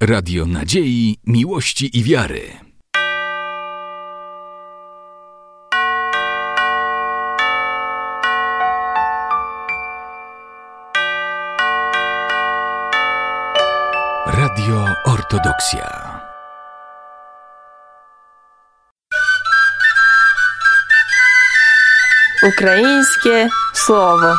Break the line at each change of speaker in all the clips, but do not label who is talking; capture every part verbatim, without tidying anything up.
Radio Nadziei, Miłości i Wiary. Radio Ortodoksja.
Українське слово.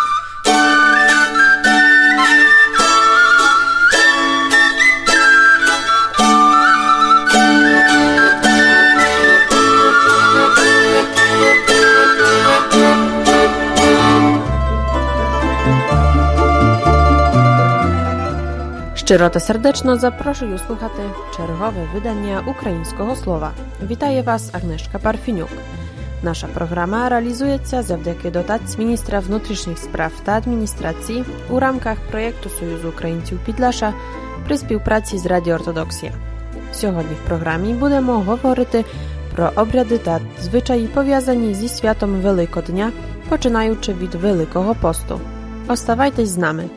Щиро та сердечно запрошую слухати чергове видання українського слова. Вітає вас Агнешка Парфінюк. Наша програма реалізується завдяки дотації міністра внутрішніх справ та адміністрації у рамках проєкту Союзу українців Підлаша при співпраці з Радіо Ортодоксія. Сьогодні в програмі будемо говорити про обряди та звичаї, пов'язані зі святом Великодня, починаючи від Великого посту. Оставайтесь з нами.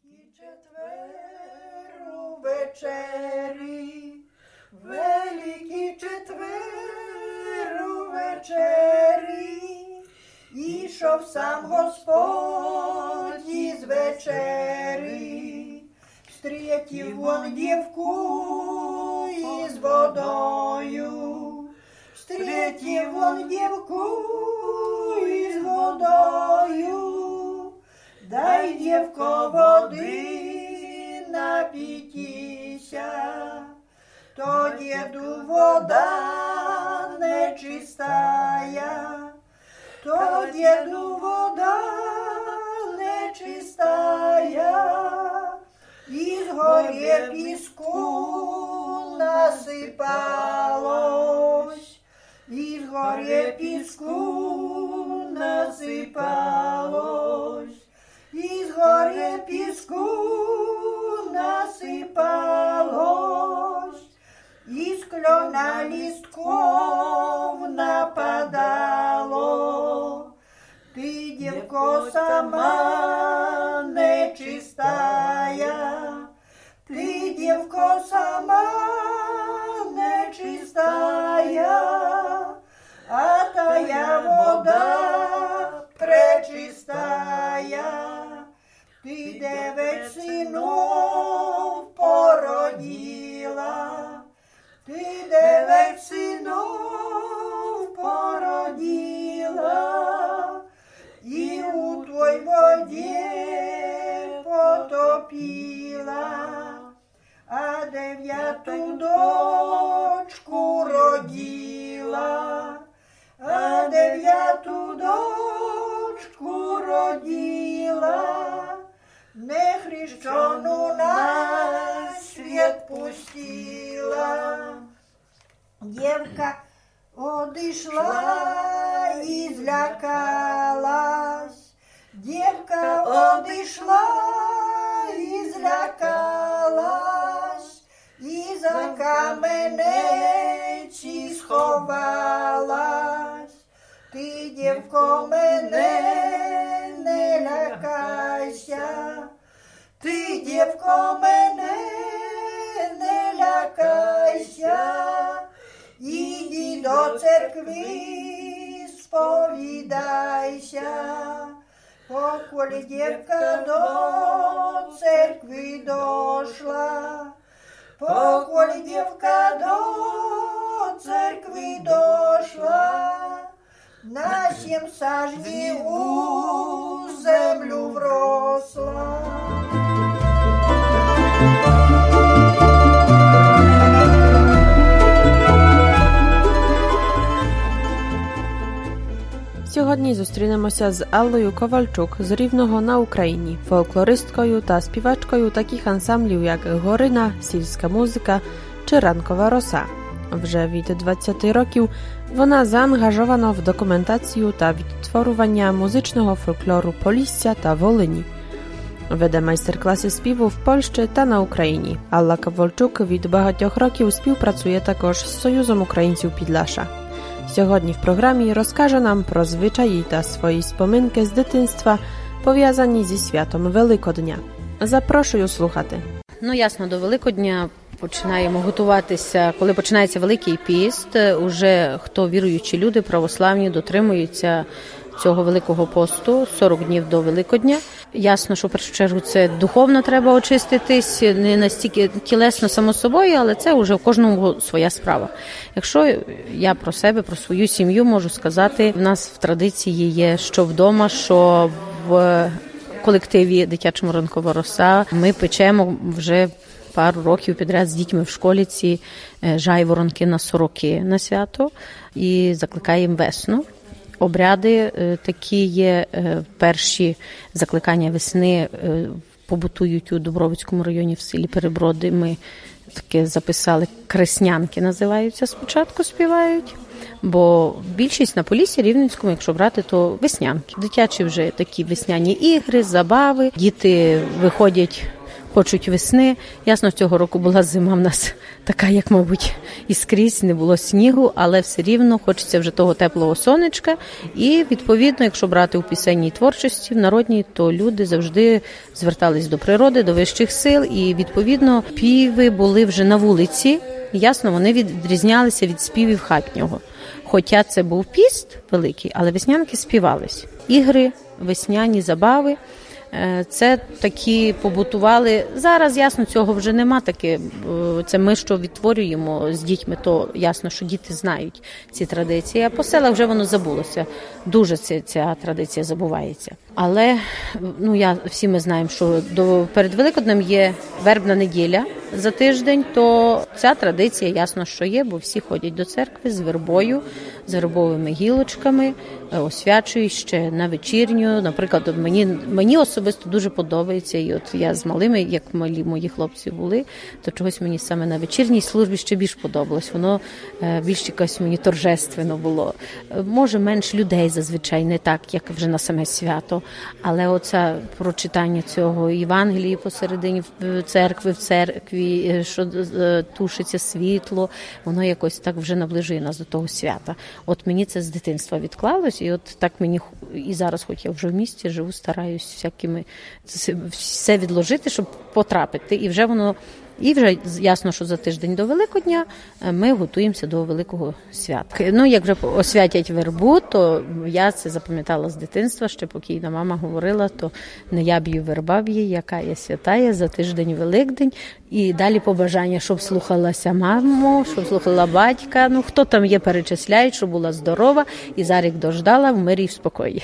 Великий четверу вечері, ішов сам Господь із вечері, встрітив он дівку із водою, встрітив он дівку із водою, дай, дівко, води напітися. То діду вода нечистая, то діду вода нечистая, із горі піску насипалось, із горі піску насипалось, із горі піску насипалось. Із кльона лістков нападало, ти, дівко, сама нечистая, ти, дівко, сама нечистая, а тая вода пречистая, ти дев'ять синов породила. Ти дев'ять синов породила, і у твой воді потопила, а дев'яту дочку родила, а дев'яту дочку родила, нехрещену на світ пустила. Дівка одійшла і злякалась, дівка одійшла і злякалась, і за каменеці сховалась. Ти, дівко, мене не лякайся, ти, дівко, мене не лякайся, іди до церкви, сповідайся. Поколи дівка до церкви дошла, поколи дівка до церкви дошла, на сім сажні у землю вросла.
Сьогодні зустрінемося з Аллою Ковальчук з Рівного на Україні, фольклористкою та співачкою таких ансамблів, як Горина, сільська музика чи Ранкова роса. Вже від двадцяти років вона заангажована в документацію та відтворювання музичного фольклору Полісся та Волині. Веде майстер-класи співу в Польщі та на Україні. Алла Ковальчук від багатьох років співпрацює також з Союзом українців Підлаша. Сьогодні в програмі розкаже нам про звичаї та свої споминки з дитинства, пов'язані зі святом Великодня. Запрошую слухати.
Ну, ясно, до Великодня починаємо готуватися, коли починається Великий піст, уже хто віруючі люди, православні, дотримуються цього Великого посту, сорок днів до Великодня. Ясно, що в першу чергу це духовно треба очиститись, не настільки тілесно само собою, але це вже в кожному своя справа. Якщо я про себе, про свою сім'ю можу сказати, в нас в традиції є, що вдома, що в колективі дитячому «Ранкова роса» ми печемо вже пару років підряд з дітьми в школі ці жайворонки на сороки на свято і закликаємо весну. Обряди такі є, перші закликання весни побутують у Дубровицькому районі в селі Переброди. Ми таке записали, креснянки називаються спочатку, співають. Бо більшість на Поліссі Рівненському, якщо брати, то веснянки. Дитячі вже такі весняні ігри, забави, діти виходять, хочуть весни. Ясно, цього року була зима в нас така, як, мабуть, і скрізь, не було снігу, але все рівно хочеться вже того теплого сонечка. І, відповідно, якщо брати у пісенній творчості, в народній, то люди завжди звертались до природи, до вищих сил. І, відповідно, співи були вже на вулиці. Ясно, вони відрізнялися від співів хатнього. Хоча це був піст великий, але веснянки співались. Ігри, весняні забави. Це такі побутували. Зараз, ясно, цього вже нема таке. Це ми, що відтворюємо з дітьми, то ясно, що діти знають ці традиції. А по селах вже воно забулося. Дуже ця, ця традиція забувається. Але, ну, я, всі ми знаємо, що до, перед Великоднем є вербна неділя за тиждень, то ця традиція, ясно, що є, бо всі ходять до церкви з вербою, з вербовими гілочками, освячують ще на вечірню. Наприклад, мені, мені особисто дуже подобається, і от я з малими, як малі мої хлопці були, то чогось мені саме на вечірній службі ще більш подобалось. Воно більш якось мені торжественно було. Може, менш людей зазвичай, не так, як вже на саме свято, але оце прочитання цього Євангелії посередині церкви, в церкві, що тушиться світло, воно якось так вже наближує нас до того свята. От мені це з дитинства відклалось, і от так мені і зараз, хоч я вже в місті живу, стараюсь всякими все відложити, щоб потрапити. І вже воно, і вже ясно, що за тиждень до Великодня ми готуємося до Великого свята. Ну, як вже освятять вербу, то я це запам'ятала з дитинства, ще покійна мама говорила, то не я б'ю верба б'є, яка є святая, за тиждень Великдень. І далі побажання, щоб слухалася маму, щоб слухала батька, ну хто там є, перечисляють, щоб була здорова і за рік дождала в мирі і в спокої.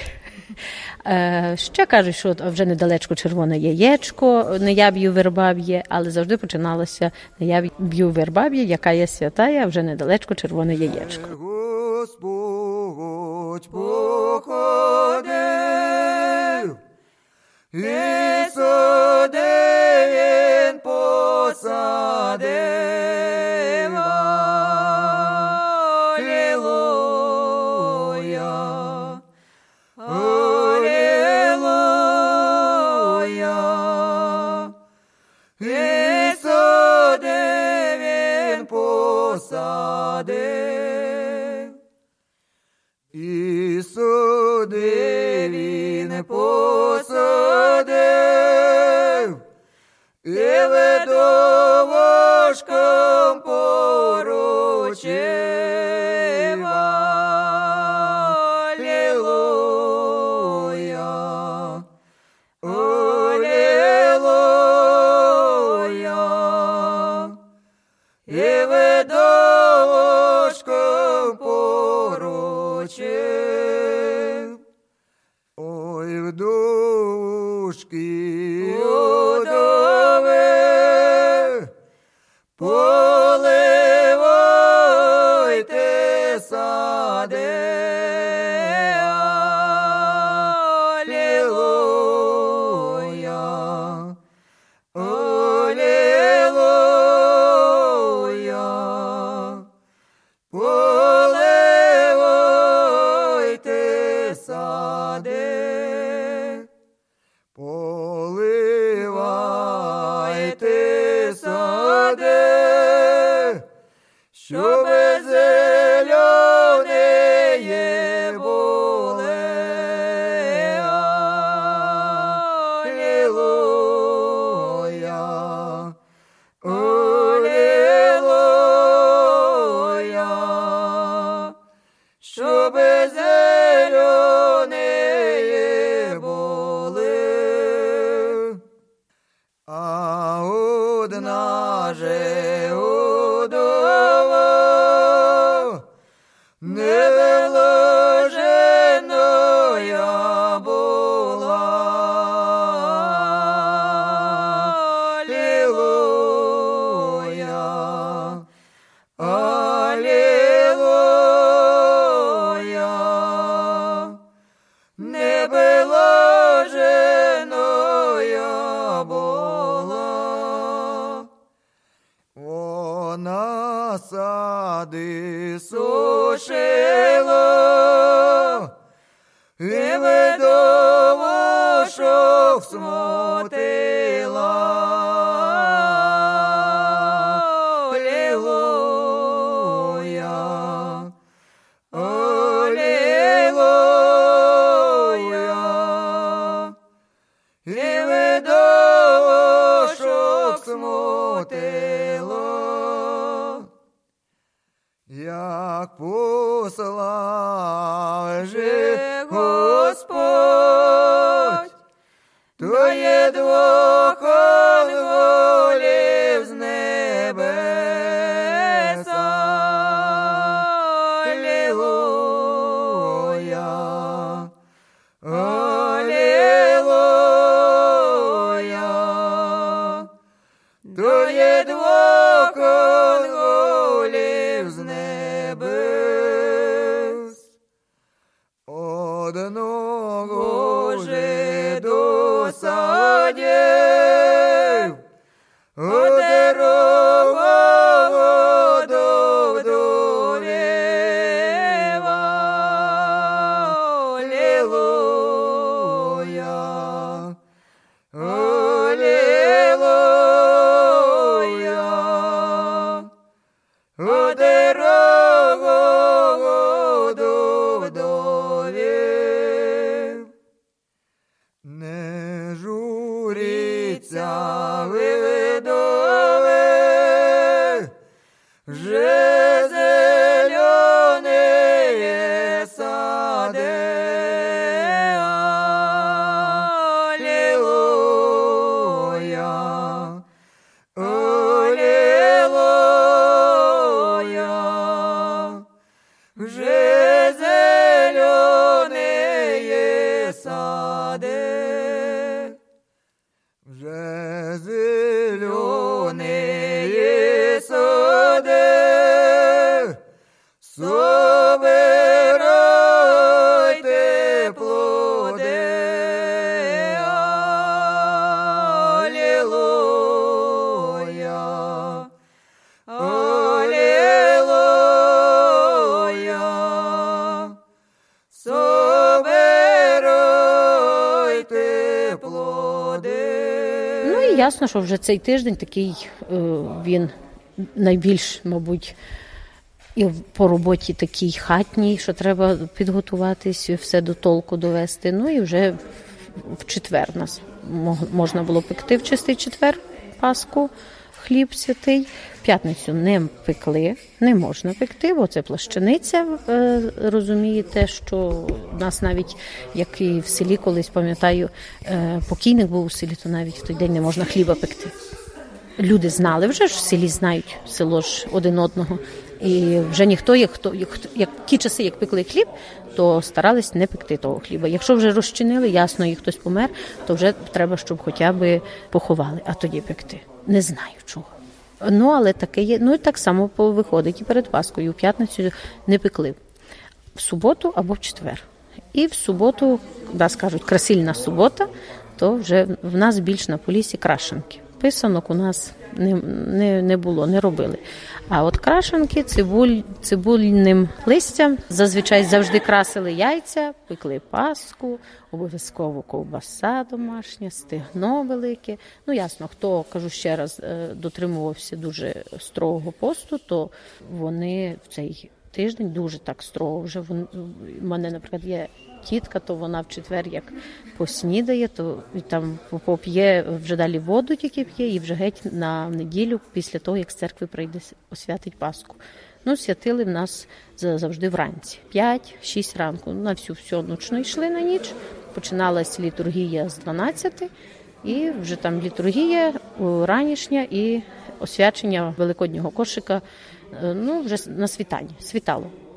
Ще кажуть, що вже недалечко червоне яєчко, не я б'ю верба б'є, але завжди починалося не я б'ю верба б'є, яка є святая, а вже недалечко червоне яєчко.
Господь походив, і сюди він посадив. Алілуя, алілуя, і сюди він посадив, і сюди він посадив, і видовушкам поручив. Алілуя, алілуя, і видовушкам поручив. Ой, вдовушки, удови, поливайте сади. Алілуя, алілуя, поливайте сади, поливайте сади, щоб зелені були. Алілуя, алілуя. насади сушило, і видово, що всмотила. Алілуя, алілуя, і видово, що всмотила. Як послав же Господь, то є двох ангелів з небеса. Алілуя, алілуя, то є двох ангелів з небес. Одного же досадів, одного до вдовєва. Алілуя, алілуя, одного до вдовєв. Не журіться видове, вже зеленеє саде. Алілуя, алілуя, вже зеленеє саде. Вже зеленеє саде, собирайте плоди. Алілуя, алілуя, собирайте плоди.
Ну і ясно, що вже цей тиждень такий, е, він найбільш, мабуть, і по роботі такий хатній, що треба підготуватись, все до толку довести. Ну і вже в четвер нас можна було пекти в чистий четвер Пасху, хліб святий. В п'ятницю не пекли, не можна пекти, бо це плащаниця, е, розумієте, що в нас навіть, як і в селі колись, пам'ятаю, е, покійник був у селі, то навіть в той день не можна хліба пекти. Люди знали вже ж, в селі знають, село ж один одного. І вже ніхто, як, хто, як, як ті часи, як пекли хліб, то старались не пекти того хліба. Якщо вже розчинили, ясно, і хтось помер, то вже треба, щоб хоча б поховали, а тоді пекти. Не знаю чого. Ну, але таке є. Ну, і так само виходить і перед Паскою. У п'ятницю не пекли. В суботу або в четвер. І в суботу, да, скажуть, красильна субота, то вже в нас більш на Поліссі крашенки. Писанок у нас не, не, не було, не робили. А от крашенки цибуль, цибульним листям зазвичай завжди красили яйця, пекли паску, обов'язково ковбаса домашня, стегно велике. Ну, ясно, хто, кажу ще раз, дотримувався дуже строгого посту, то вони в цей тиждень дуже так строго. Вже в мене, наприклад, є тітка, то вона в четвер як поснідає, то і там поп'є вже далі воду тільки п'є, і вже геть на неділю, після того, як з церкви прийде, освятить Пасху. Ну, святили в нас завжди вранці. п'ять-шість ранку. На всю всю ночну йшли на ніч. Починалась літургія з дванадцяти, і вже там літургія ранішня і освячення великоднього кошика, ну, вже на світанні, світало.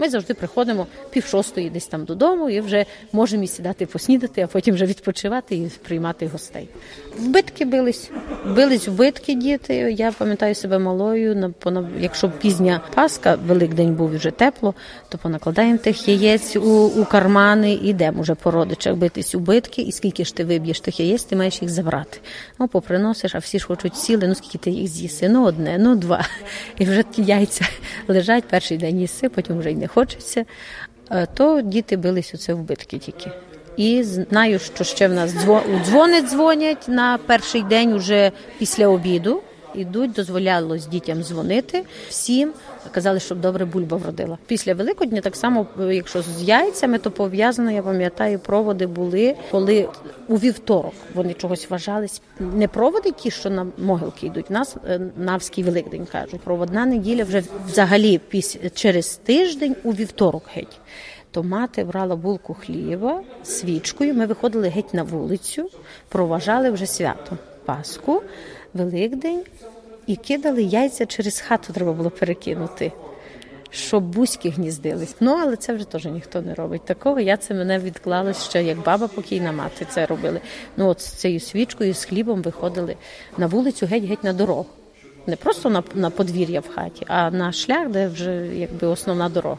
Ми завжди приходимо пів шостої десь там додому і вже можемо і сідати поснідати, а потім вже відпочивати і приймати гостей. В битки бились. Бились в битки діти. Я пам'ятаю себе малою, якщо пізня Пасха, Великдень був вже тепло, то понакладаємо тих яєць у, у кармани і йдемо вже по родичах битись у битки, і скільки ж ти виб'єш тих яєць, ти маєш їх забрати. Ну, поприносиш, а всі ж хочуть сіли, ну скільки ти їх з'їси, ну одне, ну два. І вже ті яйця лежать, перший день їси, потім вже й не хочеться. То діти бились оце в битки тільки. І знаю, що ще в нас дзвони дзвонять на перший день уже після обіду. Ідуть, дозволялось дітям дзвонити всім, казали, щоб добре бульба вродила. Після Великодня так само, якщо з яйцями, то пов'язано, я пам'ятаю, проводи були, коли у вівторок вони чогось вважались. Не проводи ті, що на могилки йдуть, в нас Навський Великдень кажуть. Проводна неділя вже взагалі після, через тиждень у вівторок геть. То мати брала булку хліба, свічкою, ми виходили геть на вулицю, проважали вже свято, Пасху, Великдень, і кидали яйця через хату, треба було перекинути, щоб бузьки гніздились. Ну, але це вже теж ніхто не робить такого. Я це мене відклалось ще, як баба покійна мати це робили. Ну, от з цією свічкою, з хлібом виходили на вулицю геть-геть на дорогу. Не просто на, на подвір'я в хаті, а на шлях, де вже якби основна дорога.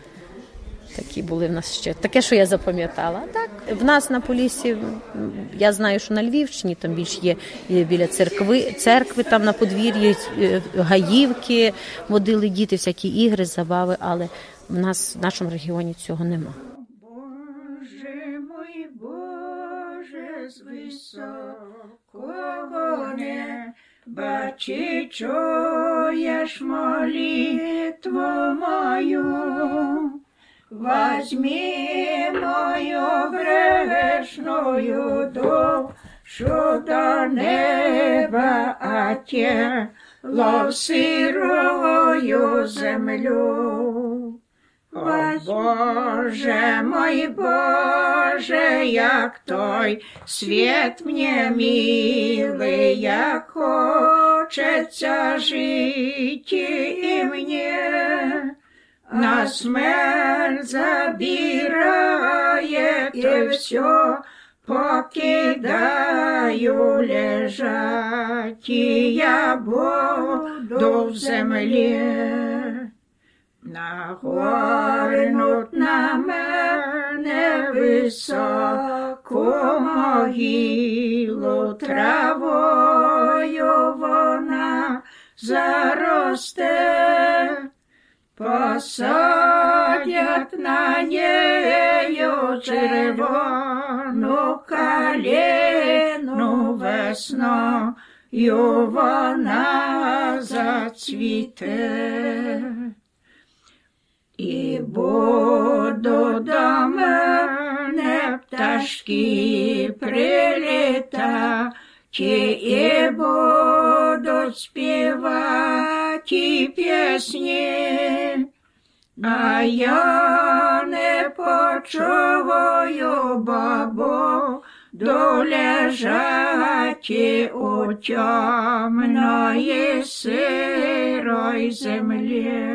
Такі були в нас ще. Таке, що я запам'ятала. Так, в нас на Поліссі, я знаю, що на Львівщині там більш є біля церкви, церкви там на подвір'ї, гаївки, водили діти, всякі ігри, забави, але в нас, в нашому регіоні цього нема.
Боже мой, Боже, з високого неба, чи чуєш молитву мою? Возьми мою грешную душу до неба, а тело в сырую землю. О, Боже мой, Боже, як той світ мне милый, як хочеться жити і мне. На смерть забирает и все, покидаю лежать, и я буду в земле. Нагорнут на мене високу могилу, травою вона заросте. Посадять на нею червону калину, весною вона зацвіте. І буду до мене пташки прилітати, і будуть співати пісні, а я не почую, бабу, до лежати у темної сирої землі.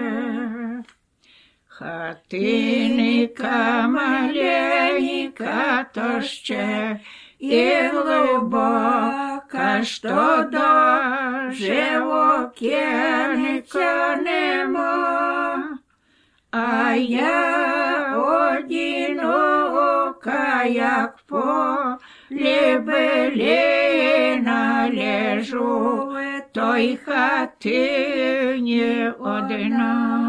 Хатинка маленька, то ще і глибока, що даже окенця нема, а я одинока, як полі билина, лежу в той хатині одна.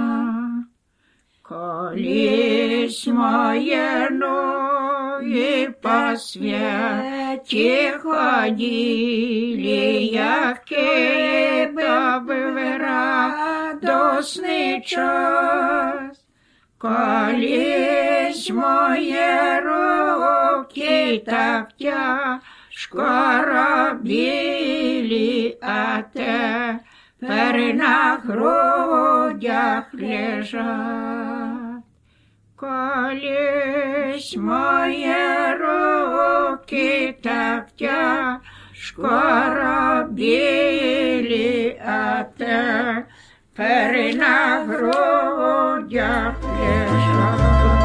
Колись моє ноги по світі ходили, який був радосний час. Колись моє руки так тяжко робили, а тепер на грудях лежать. Колись моє руки так тяжко робили, а тепер на грудях грудях лежав.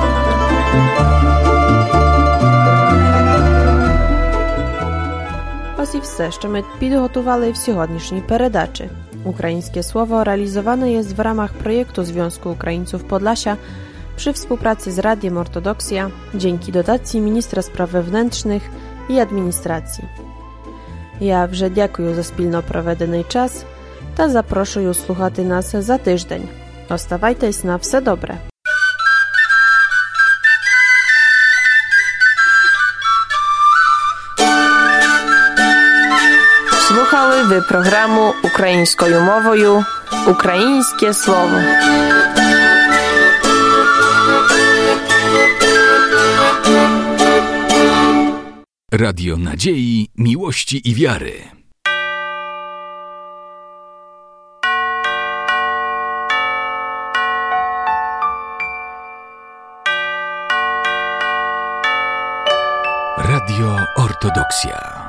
Ось і все, що ми підготували в сьогоднішній передачі. Українське Słowo realizowane jest w ramach projektu Związku Ukraińców Podlasia przy współpracy z Radiem Ortodoksja dzięki dotacji Ministra Spraw Wewnętrznych i Administracji. Я вже дякую за спільно проведений час та запрошую слухати нас за тиждень. Оставайтесь на все добре. Слухали ви програму українською мовою «Українське слово».
Radio Nadziei, Miłości i Wiary. Radio Ortodoksja.